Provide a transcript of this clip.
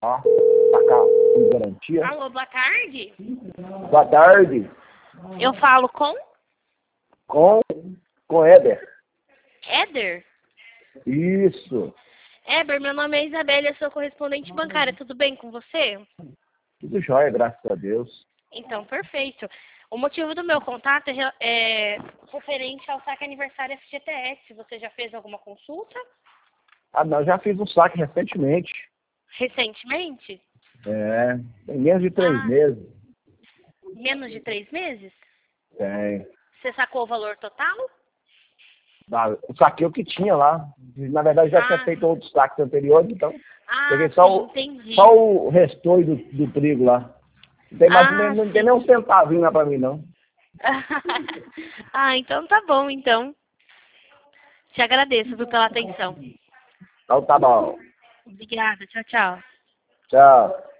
Ó, tá cá, com garantia. Alô, boa tarde. Boa tarde. Eu falo com Com Éder. Éder? Isso. Éder, meu nome é Isabela, eu sou correspondente bancária. Tudo bem com você? Tudo jóia, graças a Deus. Então, perfeito. O motivo do meu contato é referente ao saque aniversário FGTS. Você já fez alguma consulta? Ah, não, já fiz um saque recentemente. Recentemente? É, tem menos de 3 meses. Menos de 3 meses? Tem. Você sacou o valor total? Eu saquei o que tinha lá. Na verdade, já tinha feito outros saques anteriores, então peguei Sim, entendi. só o restório do trigo lá. Não tem, não tem nem um centavinho lá pra mim, não. Então tá bom, então. Te agradeço, viu, pela atenção. Então tá bom. Obrigada, tchau, tchau. Tchau.